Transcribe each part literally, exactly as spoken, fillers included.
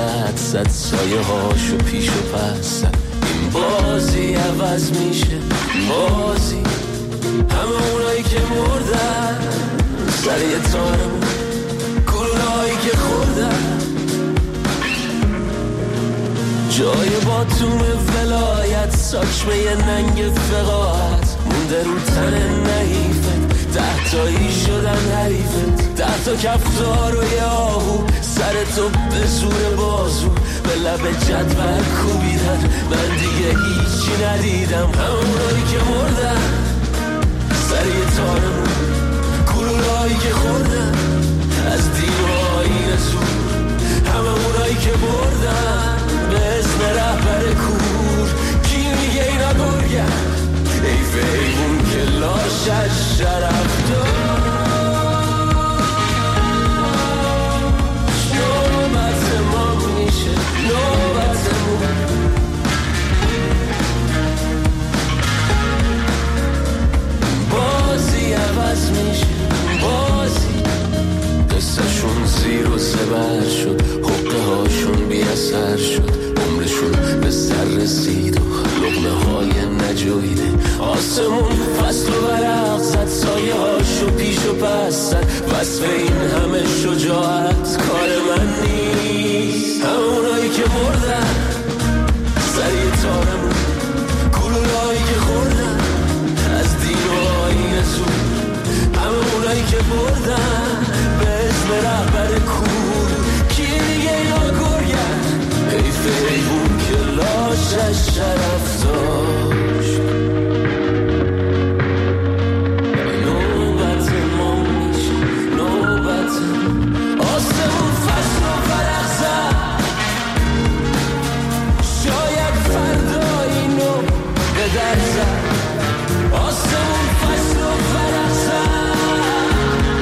حد زد، سایه هاشو پیش و پس زد. این بازی عوض میشه بازی، همه اونایی که مردن سر یه تارمون، گلولایی که خوردن جای باتوم ولایت، ساچمه یه ننگ فقاعت مونده رو تن نحیفت. ده تایی شدن حریفت، ده تا کفتار و یه آهو سر تو به زور بازو به لب جدول کوبیدن. من دیگه هیچی ندیدم، همونایی که مردن سر یه تارمون، گلولایی که خوردن از دین و آیین زور، همه اونایی که بردن به اسم رهبر کور. کی میگه اینا گرگن؟ حیف حیوون که لاشش شرف داشت. نوبت ما میشه نوبتمون، بازی عوض میشه بازی. قصهشون زیر و زبر شد، حقه هاشون بی اثر شد، عمرشون به سر رسید و لقمه های نجویده. آسمون فصل و برق زد، سایه هاشو پیش و پس زد. وصف این همه شجاعت کار من نیست، همونایی که مردن سر یه تارمون، گلولایی که خوردن از دین و آیین زور، همونایی که بردن به اسم رهبر کور. کی دیگه اینا گرگن؟ حیف حیوون که لاشش شرف داشت. نوبت ما میشه نوبت، آسمون فصل و فرق زد، شاید فردا اینو به در زد. آسمون فصل و فرق زد،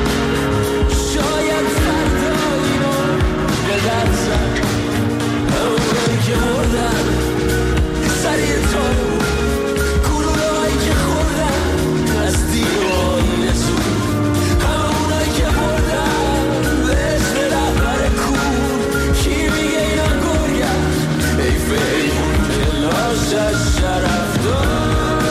شاید فردا اینو به در زد. همونایی که مردن سر یه تارمون، گلولایی که خوردن از دین و آیین زور، همونایی که مردن به اسم رهبر کور. کی میگه اینا گرگن؟ حیف حیوون که لاشش شرف داشت.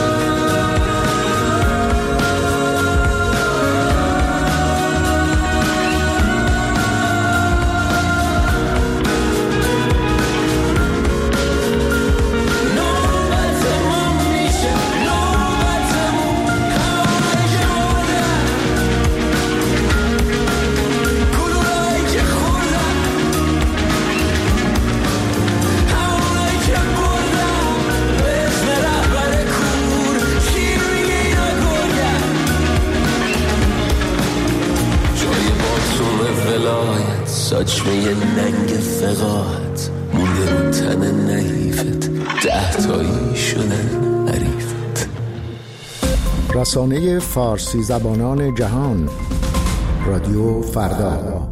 ساچمه یه ننگ فقاعت مونده رو تن نحیفت، ده تایی شدن حریفت. رسانه فارسی زبانان جهان، رادیو فردا.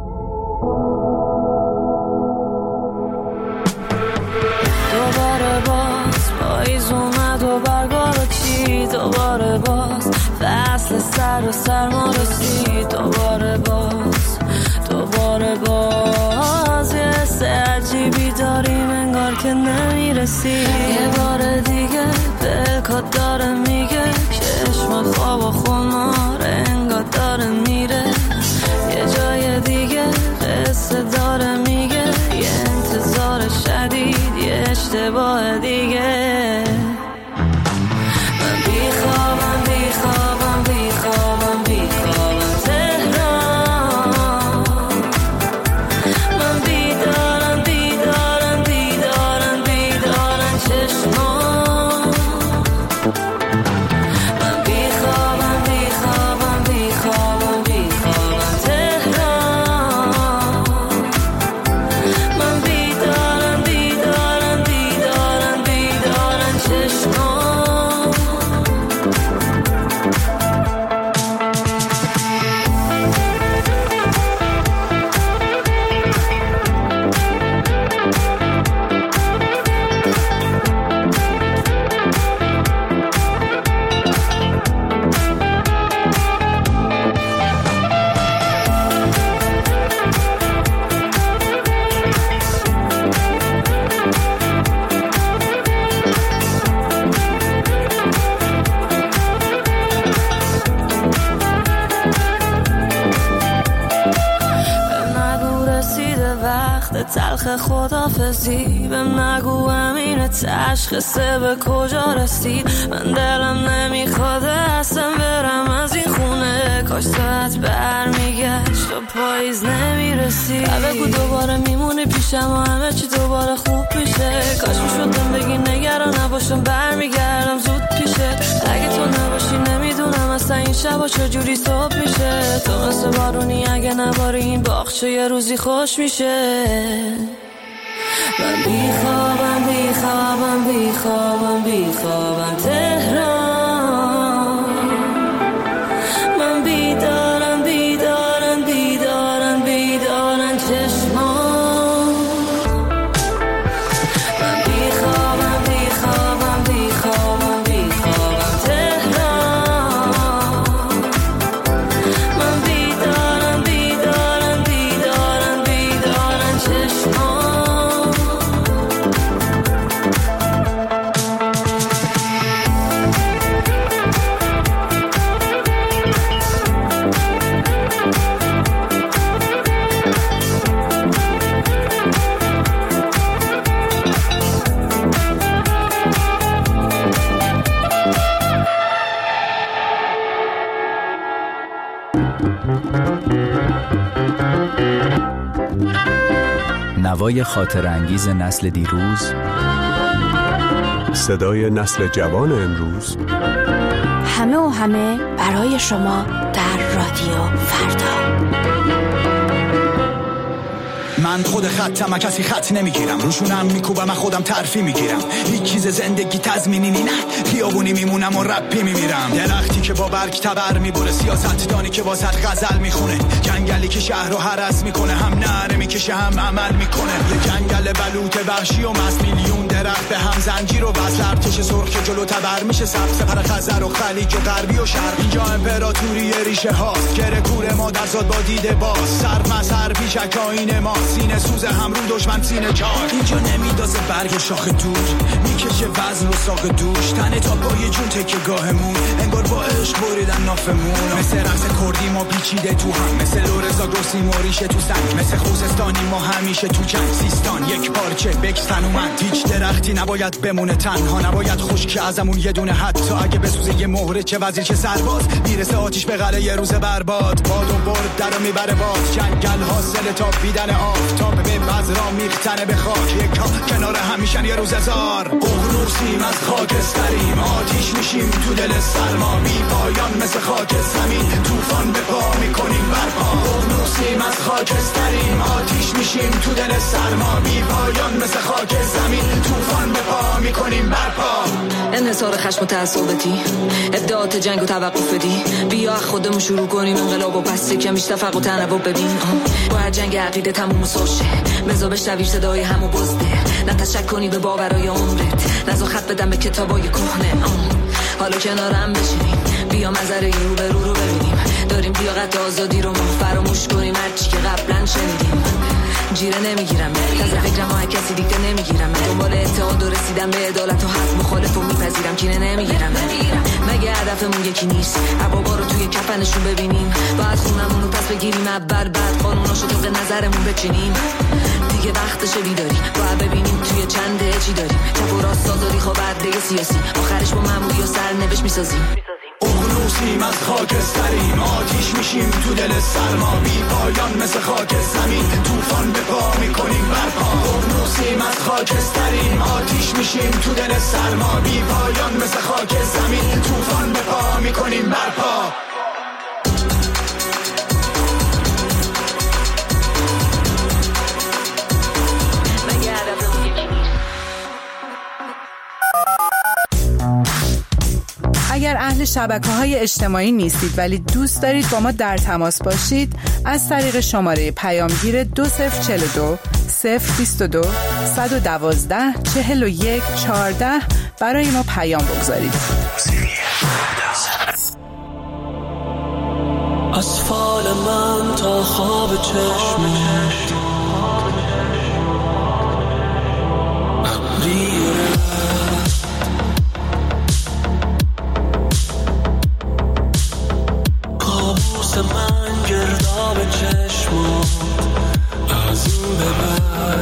دوباره باز پاییز اومد و برگا رو چید، دوباره باز فصل سر و سرما رسید، دوباره باز دوباره باز یه حس عجیبی داریم انگار که نمیرسی. یه بار دیگه دلکات داره میگه چشمات خواب و خمار انگار داره میره. یه جای دیگه قصه داره میگه یه انتظار شدید یه اشتباه دیگه. من بیخوابم بیخوابم بیخوابم بیخوابم چشمان تلخ خدافزی. بهم نگو همینه تشخصه به کجا رسید. من دلم نمیخواد اصلا برم از این خونه. کاش ساعت برمیگشت و پاییز نمیرسید. بگو دوباره میمونی پیشم و همه چی دوباره خوب میشه. کاش میشدم بگی نگران نباشم برمیگردم زود پیشه. اگه تو نباشی نمیدونم اصلا این شبا چجوری صبح میشه. تو مثل بارونی اگه نباری این باغچه یه روزی خوش میشه. من بیخوابم بیخوابم بیخوابم بیخوابم تهران. من بیدارم بیدارم بیدارم بیدارم چشمان. من بیخوابم بیخوابم بیخوابم بیخوابم تهران. من بیدارم بیدارم بیدارم بیدارم چشمان. نوای خاطر انگیز نسل دیروز، صدای نسل جوان امروز، همه و همه برای شما در رادیو فردا. من خود خطم، کسی خط نمیگیرم، روشونم میکوبم، من خودم ترفی میگیرم. هیچ چیز زندگی تضمینی نه، خیابونی میمونم و رپی میمیرم. درختی که با برگ تبر میبره، سیاستدانی که با صد غزل میخونه، جنگلی که شهر رو هرس میکنه، هم نعره میکشه هم عمل میکنه. یه جنگل بلوط وحشی و مست، میلیون درخت به هم زنجیر و وصل، ارتش سرخ که جلو تبر میشه، سبز سپر خزر و خلیج و غربی و شرق. اینجا امپراتوری ریشه هاست، گره کور مادرزاد با دیده باز، سر مسر پیشک آینه ما، سینه سوز هم رو دشمن سینه چاک. اینجا نمیدازه برگ شاخ دور، میکشه وزن و ساق دوش، تنه تا پای جون تکه گاهمون، انگار با عشق بریدن نافمون. مثل رقص کردی ما پیچیده تو هم، مثل لورزا گرسی موریشه تو سنگ، مثل خوزستانی ما همیشه تو جنگ. سیستان یک پارچه بکستن اومد، هیچ درختی نباید بمونه تنها، نباید خشک ازمون یه دونه، حتی اگه بسوزه یه مهره، چه وزیر چه سرباز، میرسه آتیش به قلعه یه روز برباد. باد و برد درو میبره باز، جنگل حاصل تا بیدن آفتاب به بذرا میختنه به خاک. یک کنار همیشن یه روز هزار، اغنوسیم از خاکستریم، آتیش میشیم تو دل سرما، بی پایان مثل خاک زمین، طوفان به پا میکنیم برپا. اغنوسیم از خاکستریم، آتیش میشیم تو دل سرما، بی پایان مثل خاک زمین، طوفان به پا میکنیم برپا. انحصار خشم و تعصباتی، ادعات جنگ و توقف بدی، بیا خودمون شروع کنیم انقلاب و پس کمیش تفرق و تنوع ببین. باید جنگ عقیده تموم سوشه، مزا بشنوی صدای همو بزده، نه تشک کنی به باورای عمرت، نزا خط بدم به کتابای کهنه. حالا کنارم بشینیم، بیا منظره این رو به رو رو ببینیم، داریم لیاقت آزادی رو ما فراموش کنیم، هرچی که قبلا شنیدیم. جیره نمیگیرم، تازه فکرم ها کسی دیگه نمیگیرم، دنبال اتحاد و رسیدم به عدالت و حق، مخالف و میپذیرم، کینه نمیگیرم. مگه هدفمون یکی نیست عبابا رو توی کفنشون ببینیم، باید خونمون رو پس بگیریم اول، بعد قانوناشو طبق نظرمون بچینیم. دیگه وقتشه بیداری، باید ببینیم توی چنده چی داریم، چپ و راست آزادی خواه برده سیاسی، آخرش با معمولی و سرنوشت میسازیم. اغنوسیم از خاکستریم، آتیش میشیم تو دل سرما، بی پایان مثل خاک زمین، طوفان به پا میکنیم برپا. اغنوسیم از خاکستریم، آتیش میشیم تو دل سرما، بی پایان مثل خاک زمین، طوفان به پا میکنیم برپا. اگر اهل شبکه‌های اجتماعی نیستید ولی دوست دارید با ما در تماس باشید، از طریق شماره پیامگیر دو صفر چهل و دو صفر بیست و دو صد و دوازده چهل و یک چهارده برای ما پیام بگذارید. از فال من تا خواب چشمت من گرداب چشمات، از این به بعد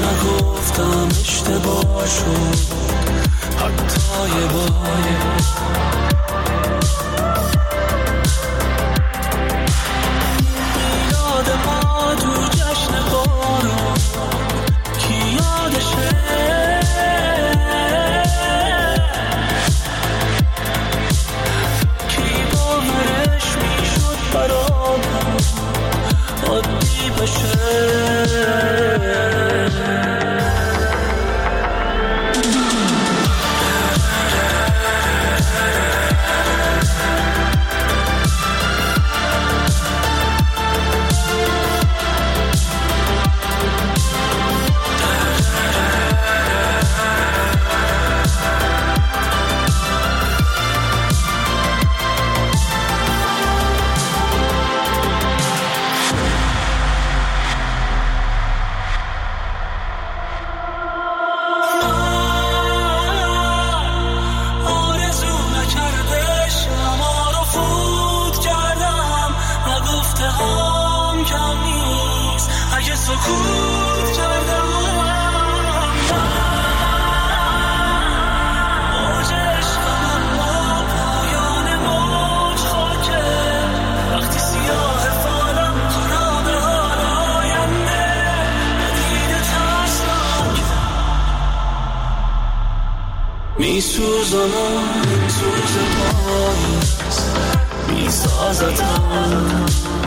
نگفتم اشتباه شد حتی یه بار. میلاد ما تو جشن بارون کی یادشه، کی باورش میشد برامون عادی بشه. میسوزانم سوز پاییز میسازتم،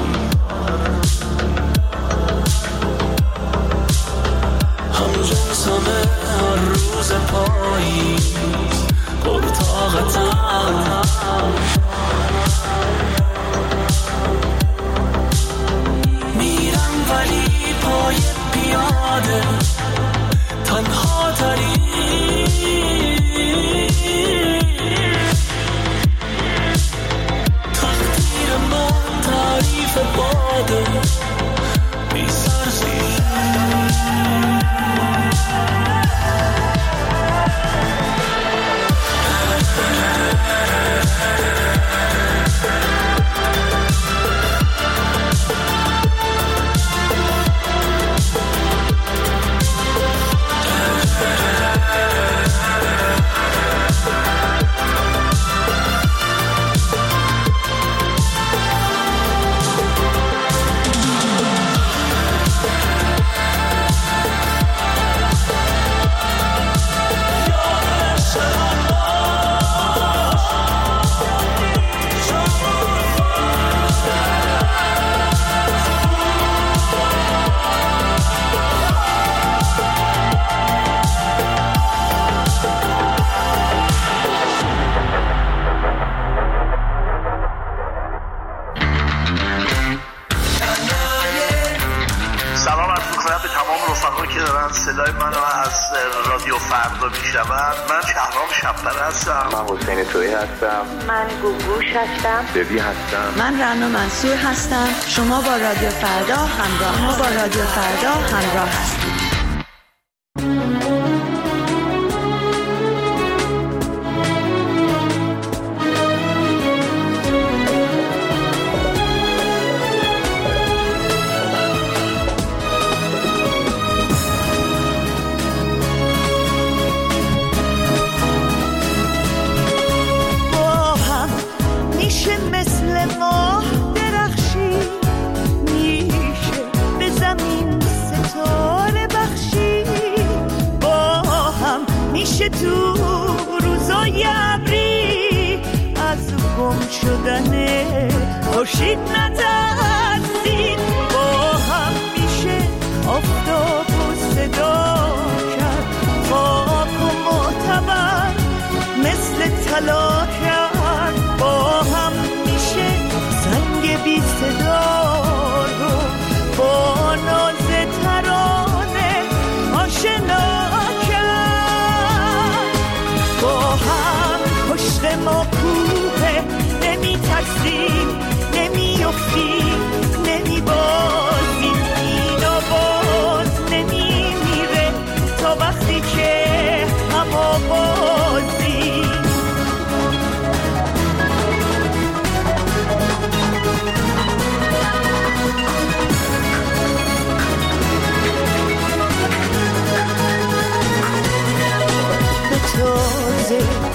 همجنسمه هر روز پاییز پرطاقتم. میرم ولی پای پیاده تنها تری، تقدیر من تعریف باده بی سرزیر. صدای منو از رادیو فردا میشنوند. من شهرام شب‌پر هستم. من حسین تویی هستم. من گوگوش هستم. ببی هستم. من رنا منصور هستم. شما با رادیو فردا همراه ما با رادیو فردا همراه هستید. تو روزای ابری از گم شدن خورشید نترسید، با هم میشه آفتاب و صدا کرد، خاک و معتبر مثل طلا کرد، با هم میشه سنگ بی صدا رو با ناز ترانه آشنا کرد، با هم پشت ما کوه نمی ترسیم نمی افتیم نمی بازیم، اینا باز نمی میره تا وقتی که هم آوازیم.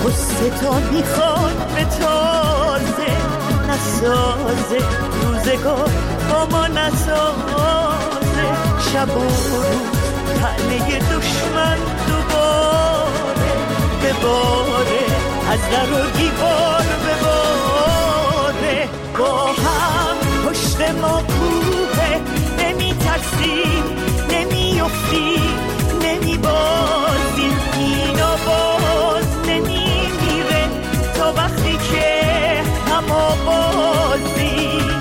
قصه تا میخواد به تازه نسازه روزگار با ما نسازه شب و روز تنه دشمن دوباره بباره از در و دیوار بباره با هم پشت ما کوه نمی ترسیم نمی افتیم نمی بازیم اینا باز نمی میره تا وقتی که هم آوازیم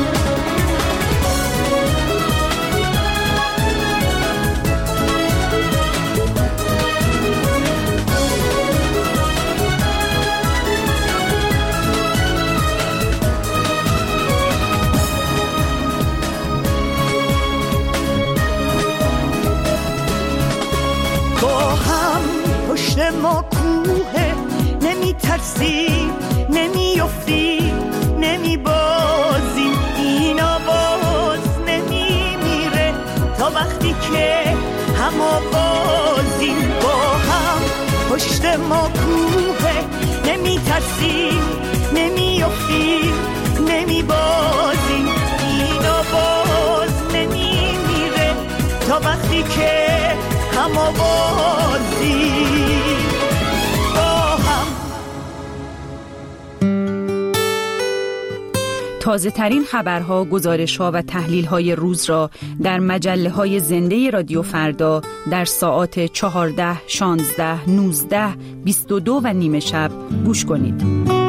با هم پشت ما کوه نمی ترسیم نمی افتیم نمی بازیم اینا باز نمی میره تا وقتی که هم آوازیم با هم پشت ما کوه نمی ترسیم نمی افتیم نمی بازیم اینا باز نمی میره تا وقتی که هم آوازیم با هم. تازه ترین خبرها، گزارش‌ها و تحلیل‌های روز را در مجله‌های زنده رادیو فردا در ساعات چهارده، شانزده، نوزده، بیست و دو و نیمه شب گوش کنید.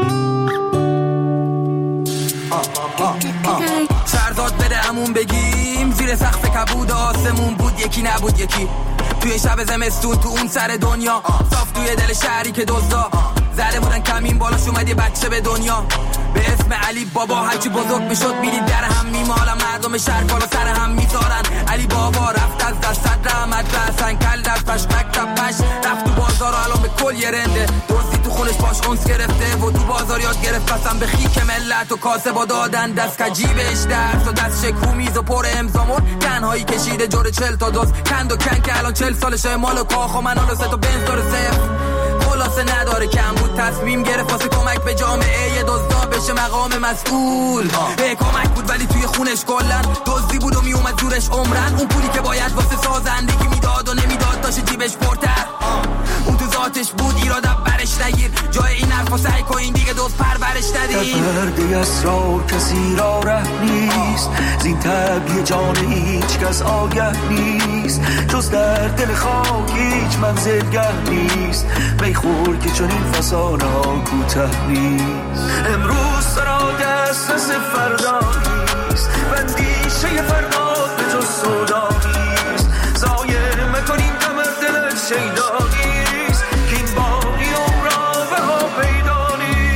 سرداد بده همون بگیم زیر سقف کبود آسمون بود یکی نبود یکی توی شب زمستون تو اون سر دنیا صاف توی دل شهری که دزدا زده بودن کمین بالاش اومد یه بچه به دنیا به اسم علی بابا هرچی بزرگ میشد میدید در هم میمالن مردم شهر بالا سر هم میذارن علی بابا رفت از دست صد رحمت رسن کل دست پش مکتب پش رفت تو بازار و الان به کل یه رنده دوستی تو خونش باش اونس گرفته و تو بازار یاد گرفت قسم به خیک ملت و کاسه با دادن دست کجیبش درس و دست شکو میز و پر امزامون تنهایی کشیده جور چل تا دوست کند و کن که الان چل سالشه مال و کاخ و منال و سه تا بنز داره صفر خلاصه نداره کم بود تصمیم گرفت واسه کمک به جامعه یه دزدا بشه مقام مسئول به کمک بود ولی توی خونش کلن دزدی بود و میومد زورش عمرن اون پولی که باید واسه سازندگی میداد و نمیداد داشت جیبش پرتر اون تو ذاتش بود ایرادم برش نگیر جای این حرفا سعی کن این دیگه دوست پرورش ندید در پرده اسرار کسی را ره نیست زین طبیع جان هیچ کس آگه نیست جز در دل خاک هیچ منزلگه نیست میخور که چون این فسانه ها کوته نیست امروز سرا دسترس فردا نیست بندیشه فردا به جز سودا نیست زایه مکنیم کمر دل شیدا نیست که این باقی عمرا به ها پیدا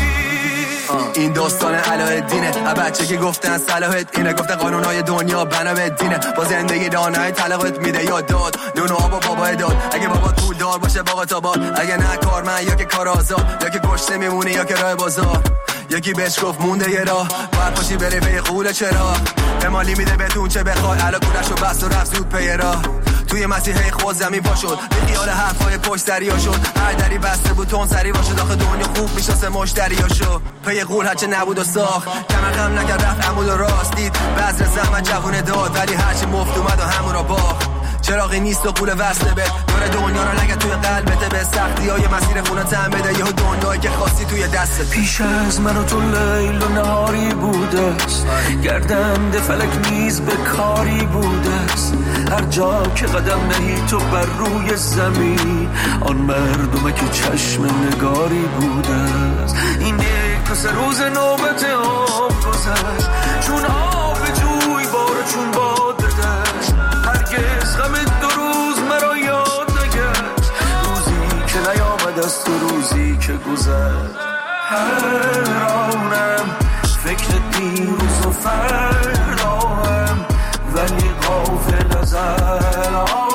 نیست این داستان علاءالدینه بچه که گفتن صلاحت اینه گفتن قانونهای دنیا بنا به دینه با زندگی دانای طلاقت میده یا داد نون و آب و بابا داد اگه بابا پول دار باشه باقا تا باد اگه نه کارمند یا که کار آزاد یا که گشته میمونه یا که راه بازار یکی بهش گفت مونده یه راه باید پاشی بره پی قوله چرا امالی میده بهتون چه بخوای علا کولش رو بست و رفت زود پی راه توی مسیحه خود زمین پا شد به خیال حرفای پشت دریا شد هر دری بسته بود تون سری باشد آخه دنیا خوب میشناسه مشتریا شد پی قول هرچه نبود و ساخت کمر خم نکرد رفت عمود و راست دید بذر زحمت جوونه داد ولی هرچی مفت اومد و همون را باخت چراغی نیست و قول وصله به دور دنیا رو نگه توی قلبته به سختی های مسیر خونه تن بده یه دنیایی که خاصی توی دستت پیش از من و تو لیل و نهاری بوده است گردنده فلک نیز به کاری بوده است هر جا که قدم نهی تو بر روی زمین آن مردمه که چشم نگاری بوده است این یک دو سه روز نوبت آب گذشت چون آب جوی بار چون باد بردشت هرگز غم دو روز مرا یاد نگشت روزی که نیامد از تو روزی که گذشت حیرانم فکر دیروز و فرداهم ولی غافل از الانم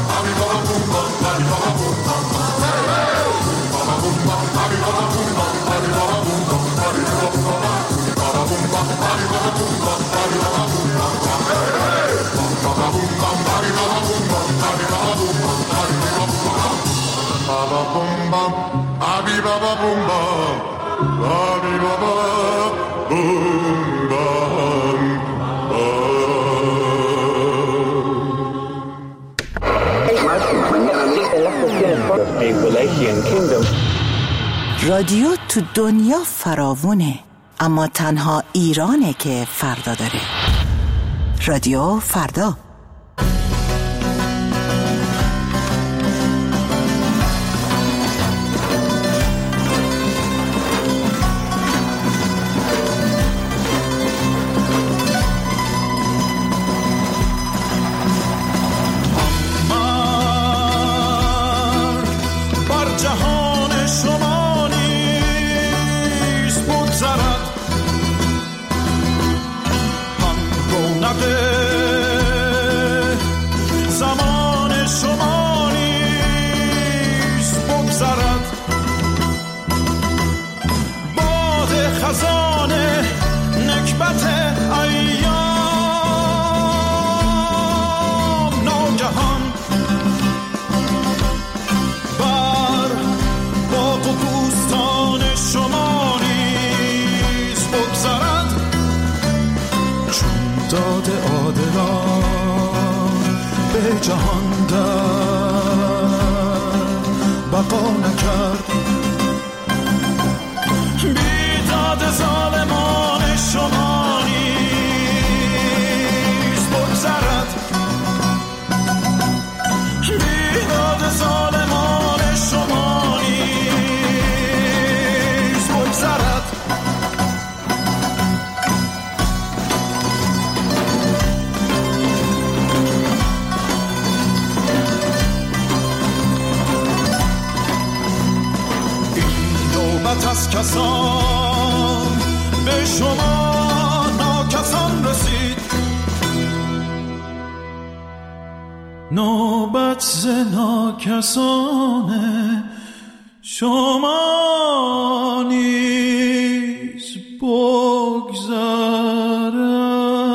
Bum Baba boom bam, abi baba boom bam, abi baba boom bam. رادیو تو دنیا فراوونه، اما تنها ایرانه که فردا داره. رادیو فردا. جهان در بقا نکرد، بیداد ظالمان شما نیز بگذرد، بیداد ظالمان شما نیز بگذرد. از کسان به شما ناکسان رسید، نوبت ز ناکسان شما نیز بگذرد.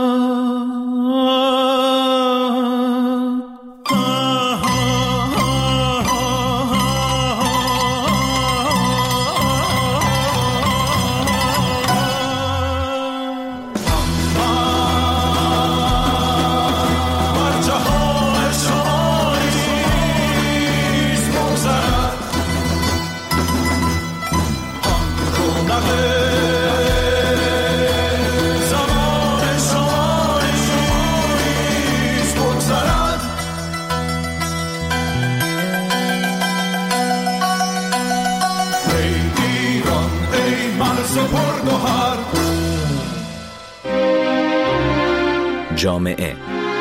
جامعه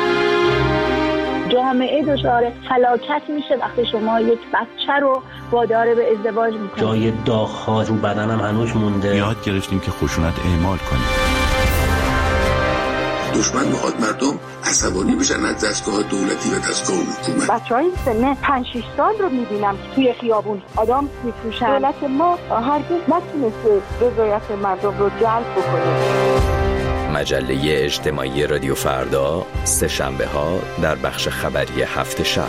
جامعه دچار فلاکت میشه وقتی شما یک بچه رو وادار به ازدواج میکنید. جای داغ‌ها رو بدنم هنوز مونده. یاد گرفتیم که خشونت اعمال کنیم. دشمن میخواد مردم عصبانی بشن از دستگاه دولتی و دستگاه حکومت. بچه‌های سن پنج شش سال رو میبینم که توی خیابون آدم میفروشن. دولت ما هرگز نتونسته رضایت مردم رو جلب بکنه. مجله اجتماعی رادیو فردا، سه شنبه ها در بخش خبری هفت شب.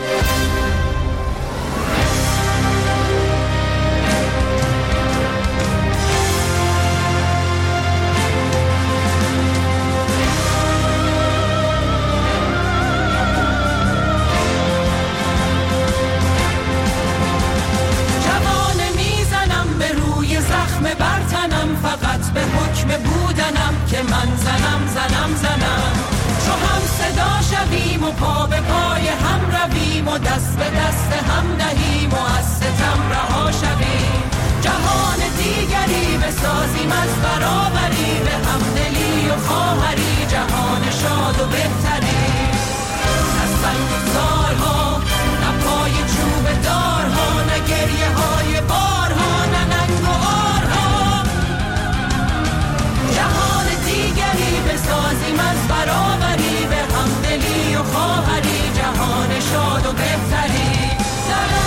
خواهری جهان شاد و بهتری.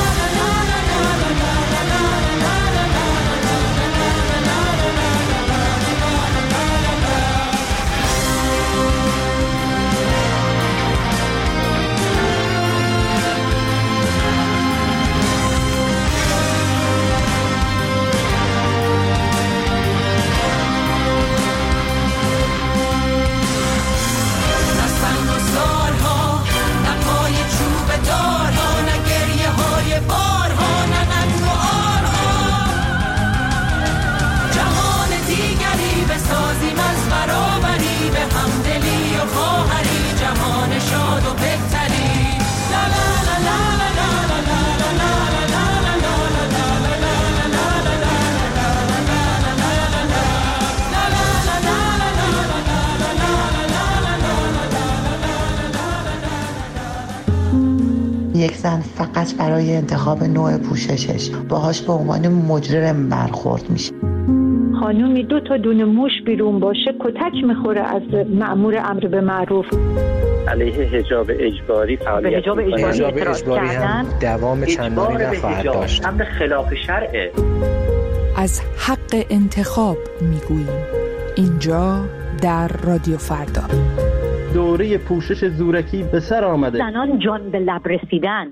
یک زن فقط برای انتخاب نوع پوششش باهاش به عنوان مجرم برخورد میشه. خانومی دو تا دونه موش بیرون باشه کتک میخوره از مأمور امر به معروف. علیه حجاب اجباری فعالیت حجاب اجباری, حجاب اجباری هم دوام چندانی نخواهد داشت. امر خلاف شرعه. از حق انتخاب میگوییم اینجا در رادیو فردا. دوره پوشش زورکی به سر آمده. زنان جان به لب رسیدن.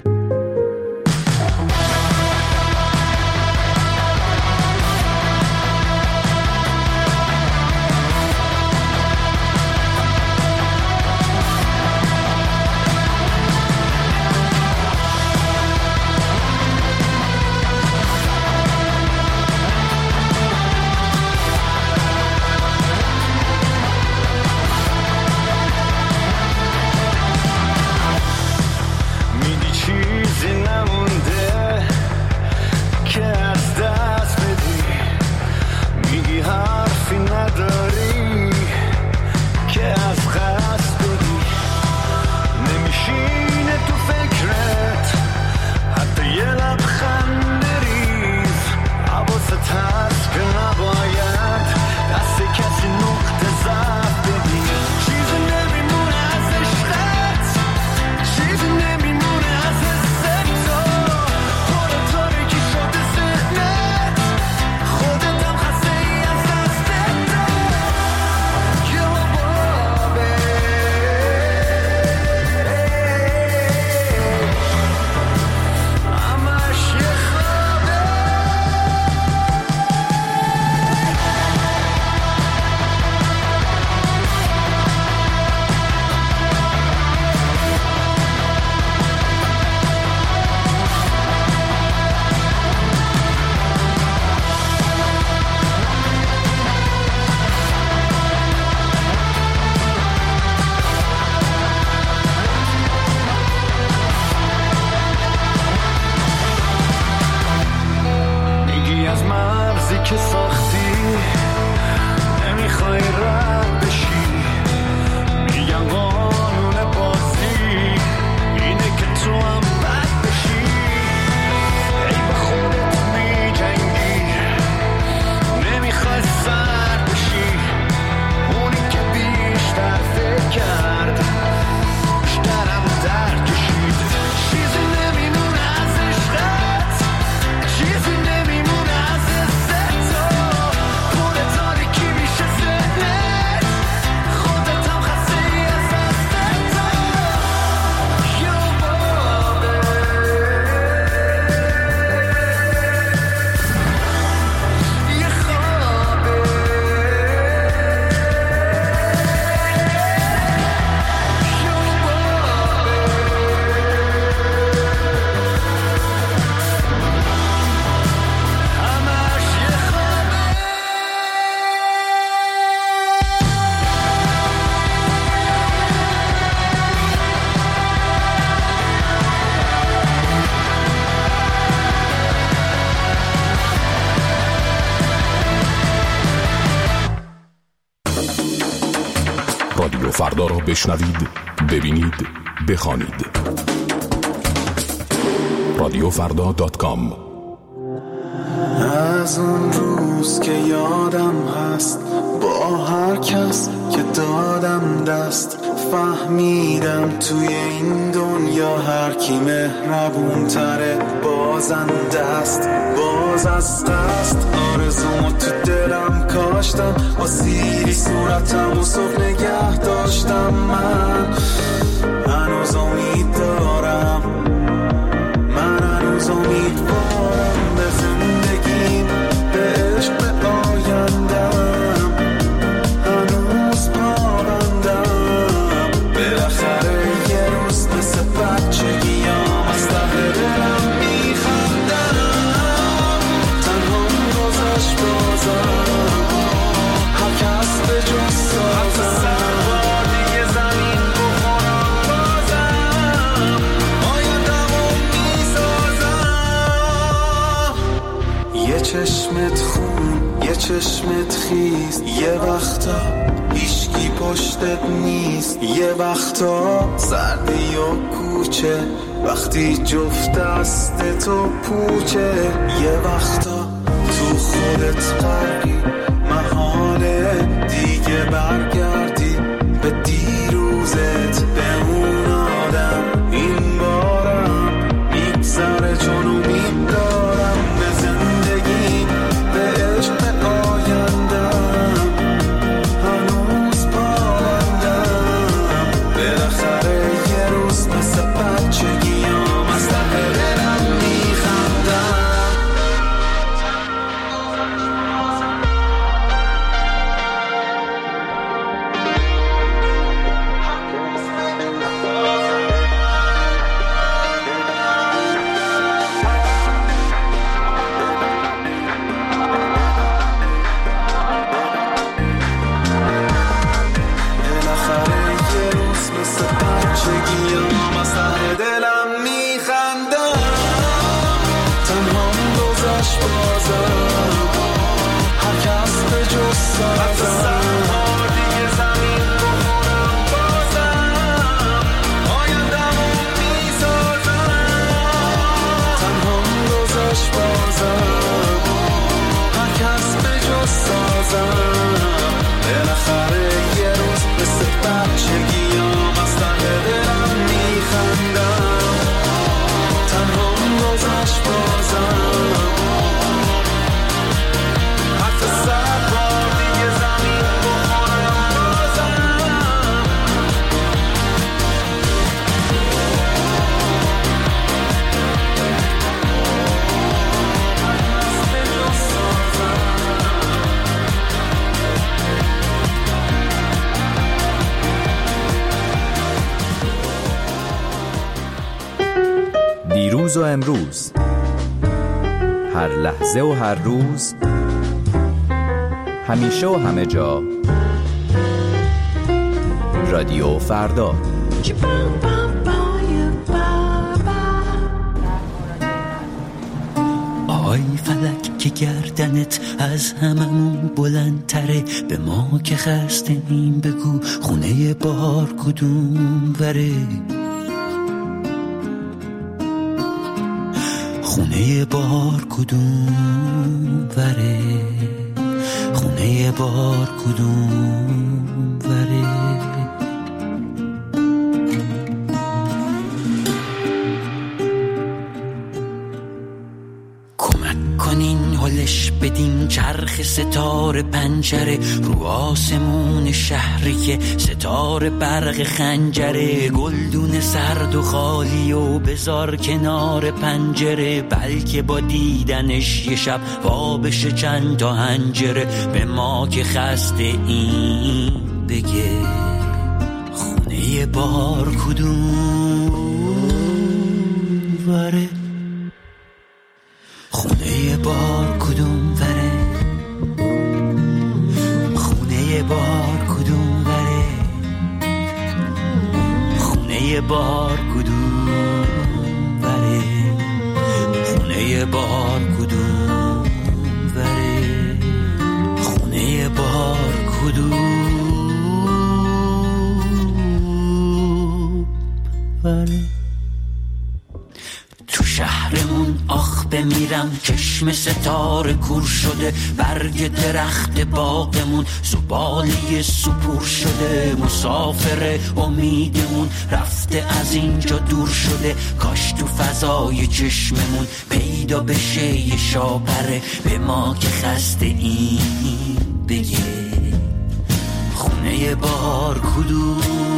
رادیو فردا را بشنوید، ببینید، بخوانید. رادیو فردا دات کام. از اون روز که یادم هست با هر کس که دادم دست، فهمیدم توی این دنیا هر کی مهربون تره بازنده است. باز از قصد آرزومو تو دلم کاشتم، با سیری صورتم و صبح نگه داشتم. من هنوز امید دارم، من هنوز امیدوارم به زندگیم، به عشق، به آیندم. هنوز پابندم، بالاخره یه روز مثل بچگیام از ته دلم میخندم. تنها گذشت بازم، هر کس به جز سازم. چشمت خون، یه یه چشمت خیز، یه وقتا هیچکی پشتت نیست، یه وقتا سردی و کوچه وقتی جفت دست تو پوچه، یه وقتا تو خودت غرقی محاله دیگه برگردی به دیروزت، به اون آدم. این بارم میگذره چون امید دارم به زندگی، به عشق آیندم، هنوز پایندم. بالاخره یه روز مثل بچگیام از ته دلم میخندم. دیروز و امروز، هر لحظه و هر روز، همیشه و همه جا، رادیو فردا. آی فلک که گردنت از هممون بلندتره، به ما که خسته‌ایم بگو خونه بهار کدوم وره، خونه بهار کدوم وره، خونه بهار کدوم وره. کمک کنین هلش بدین چرخ ستاره پنجره، رو آسمون شهری که ستاره برق خنجره، گلدون سرد و خالی و بذار کنار پنجره، بلکه با دیدنش یه شب وا بشه چند تا هنجره، به ما که خسته این بگه خونه بهار کدوم وره، خونه بهار کدوم وره، خونه بهار کدوم وره، خونه بهار کدوم وره، خونه بهار کدوم وره، خونه بهار کدوم وره. تو شهرمون آخ بمیرم، چشم ستاره کور شده، برگ درخت باغمون زباله سپور شده، مسافر امیدمون رفته از اینجا دور شده، کاش تو فضای چشممون پیدا بشه یه شاپره، به ما که خسته این بگه خونه بهار کدوم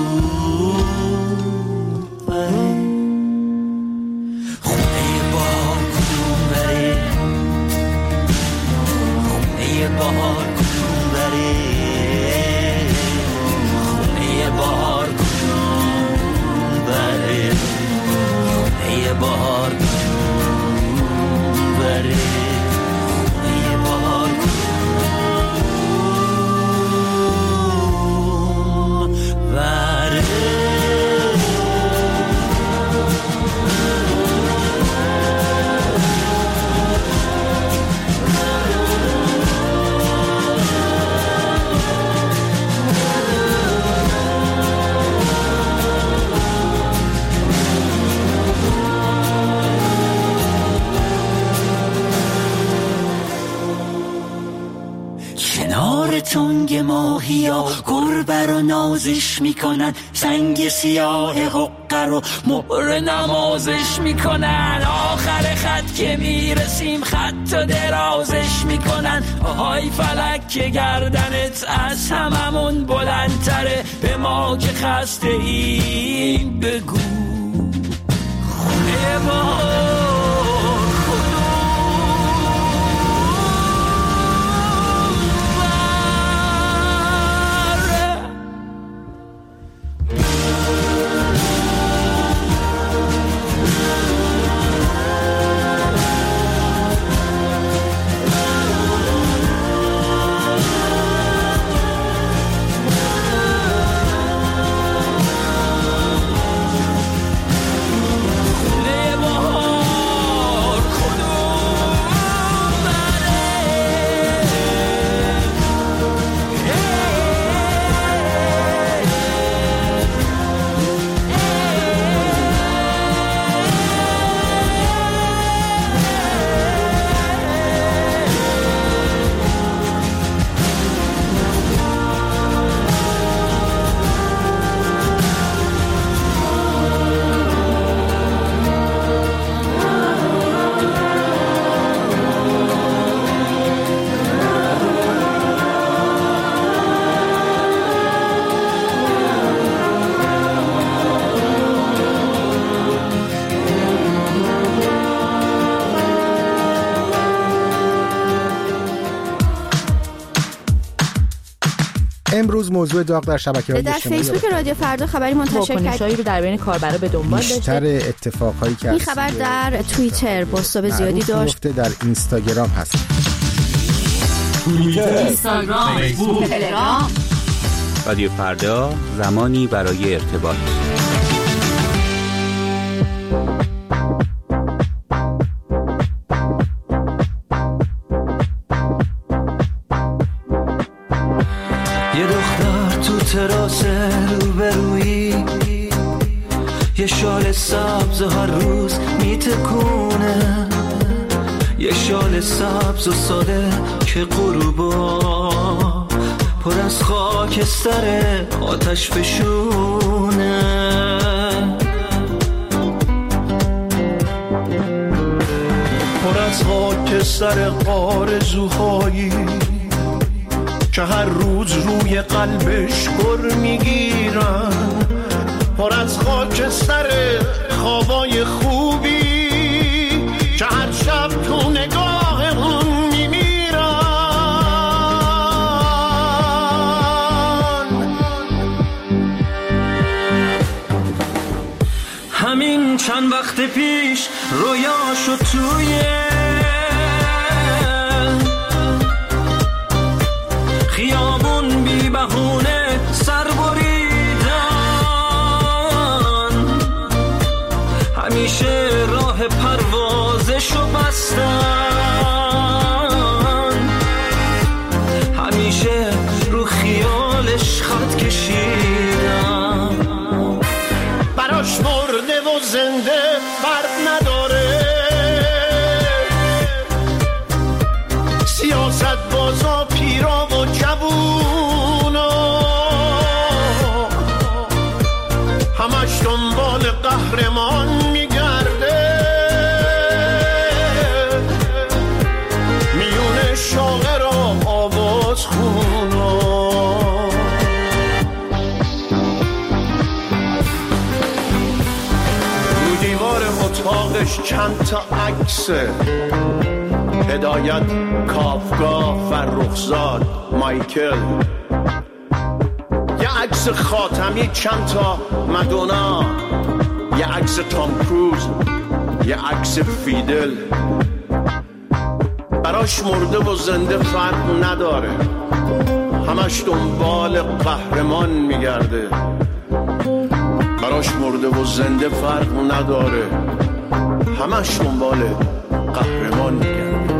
وره، بهار کدوم وره، خونه بهار کدوم وره، خونه بهار کدوم وره، خونه بهار کدوم وره. آب تنگ ماهیا گربه رو نازش میکنن، سنگ سیاه حقه رو مهر نمازش میکنن. آخر خط که میرسیم خط و درازش میکنن. آهای فلک که گردنت از هممون بلندتره، به ما که خسته این بگو خونه ما امروز موضوع داغ در شبکه‌های اجتماعی در فیسبوک رادیو فردا خبری منتشر کرد. رو در بین کاربرا به دنبال داشته. بیشتر اتفاقایی که این خبر در توییتر بازتاب زیادی داشت. در اینستاگرام هست. توییتر، اینستاگرام، فیسبوک، تلگرام. رادیو فردا، زمانی برای ارتباط. یه شال سبز و هر روز میتکونه، یه شال سبز و ساده که غروبا پر از خاکستر آتش فشونه. پر از خاکستر آرزوهایی که هر روز روی قلبش گر میگیرن. پر از خاکستر خوابای خوبی که هر شب تو نگاهمون میمیرن. همین چند وقت پیش رویاشو توی خیابون بی بهونه سر بریدن. همیشه راه پروازشو بستن، همیشه رو خیالش خط کشیدن. براش مرده و زنده فرق نداره، سیاست بازا پیرا و جوونا همش دنبال قهرمان میگرده. میونه شاعر و آواز خونا. رو دیوار اتاقش چند تا عکسه، هدایت، کافکا، فرخزاد، مایکل. یه عکس خاتمی، چند تا مدونا، یه عکس تام کروز، یه عکس فیدل. براش مرده و زنده فرق نداره، همش دنبال قهرمان میگرده. براش مرده و زنده فرق نداره، همش دنبال قهرمان میگرده.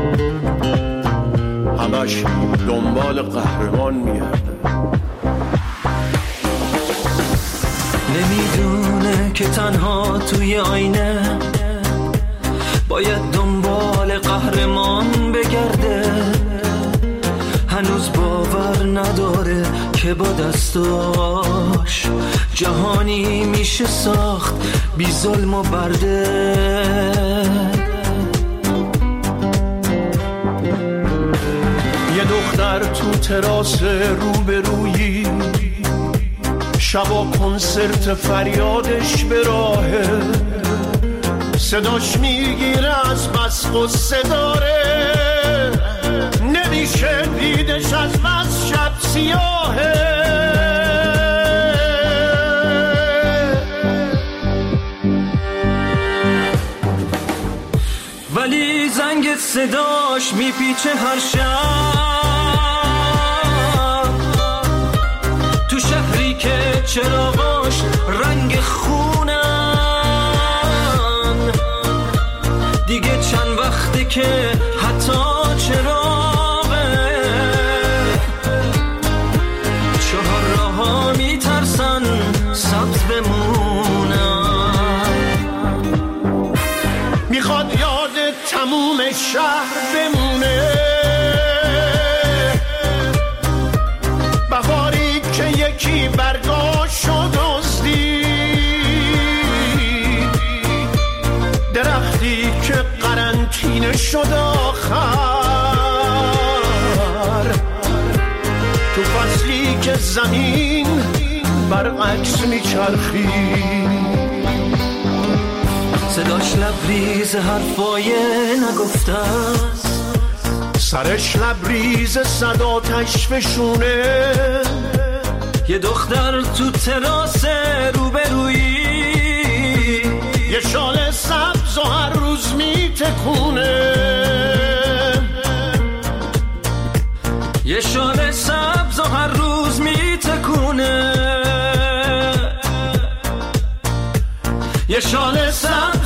همش دنبال قهرمان میگرده. نمیدونه که تنها توی آینه باید دنبال قهرمان بگرده. هنوز با نداره که با دستاش جهانی میشه ساخت بی ظلم و برده. یه دختر تو تراس روبرویی شبا کنسرت فریادش به راهه، صداش میگیره از بس قصه داره، نمیشه دیدش از بس شب سیاهه. ولی زنگ صداش میپیچه هر شب تو شهری که چراغاش رنگ خونن، دیگه چند وقته که حتی چراغه چهار راه‌ها میترسن سبز بمونن. میخواد یاد تموم شهر بمونه، بهاری که یکی برگاشو دزدید، درختی که قرنطینه شد آخر، تو فصلی که زمین برعکس میچرخید. صداش لبریز حرفای نگفته است، سرش لبریز صد آتش فشونه. یه دختر تو تراس روبرویی یه شال سبز و هر روز میتکونه، یه شال سبز و هر روز میتکونه، یه شال سبز